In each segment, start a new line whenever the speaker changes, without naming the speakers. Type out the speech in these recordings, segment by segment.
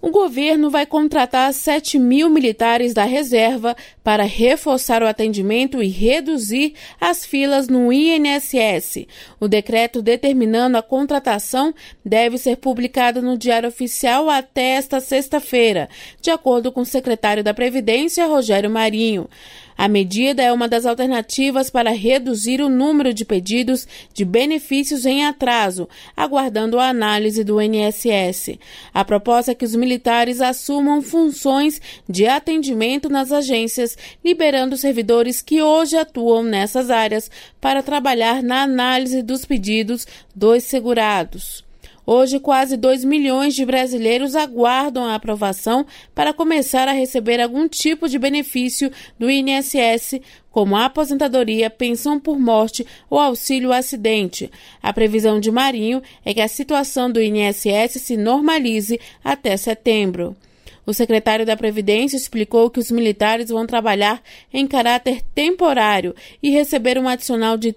O governo vai contratar 7.000 militares da reserva para reforçar o atendimento e reduzir as filas no INSS. O decreto determinando a contratação deve ser publicado no Diário Oficial até esta sexta-feira, de acordo com o secretário da Previdência, Rogério Marinho. A medida é uma das alternativas para reduzir o número de pedidos de benefícios em atraso, aguardando a análise do INSS. A proposta é que os militares assumam funções de atendimento nas agências, liberando servidores que hoje atuam nessas áreas para trabalhar na análise dos pedidos dos segurados. Hoje, quase 2 milhões de brasileiros aguardam a aprovação para começar a receber algum tipo de benefício do INSS, como a aposentadoria, pensão por morte ou auxílio acidente. A previsão de Marinho é que a situação do INSS se normalize até setembro. O secretário da Previdência explicou que os militares vão trabalhar em caráter temporário e receber um adicional de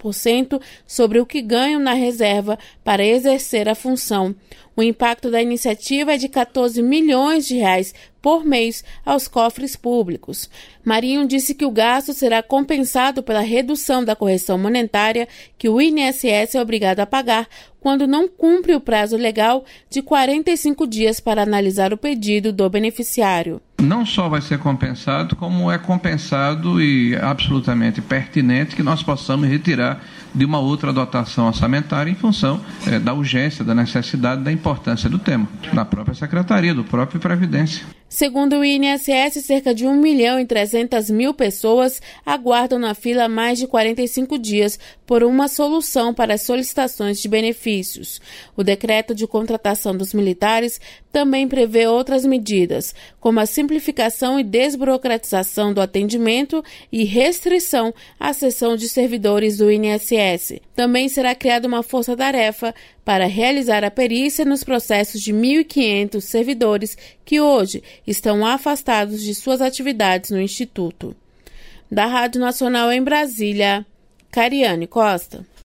30% sobre o que ganham na reserva para exercer a função. O impacto da iniciativa é de 14 milhões de reais por mês aos cofres públicos. Marinho disse que o gasto será compensado pela redução da correção monetária que o INSS é obrigado a pagar quando não cumpre o prazo legal de 45 dias para analisar o pedido do beneficiário.
Não só vai ser compensado, como é compensado e absolutamente pertinente que nós possamos retirar de uma outra dotação orçamentária em função da urgência, da necessidade, da importância do tema, da própria Secretaria, do próprio Previdência.
Segundo o INSS, cerca de 1.300.000 pessoas aguardam na fila há mais de 45 dias por uma solução para as solicitações de benefícios. O decreto de contratação dos militares também prevê outras medidas, como a simplificação e desburocratização do atendimento e restrição à cessão de servidores do INSS. Também será criada uma força-tarefa para realizar a perícia nos processos de 1.500 servidores que hoje estão afastados de suas atividades no Instituto. Da Rádio Nacional em Brasília, Cariane Costa.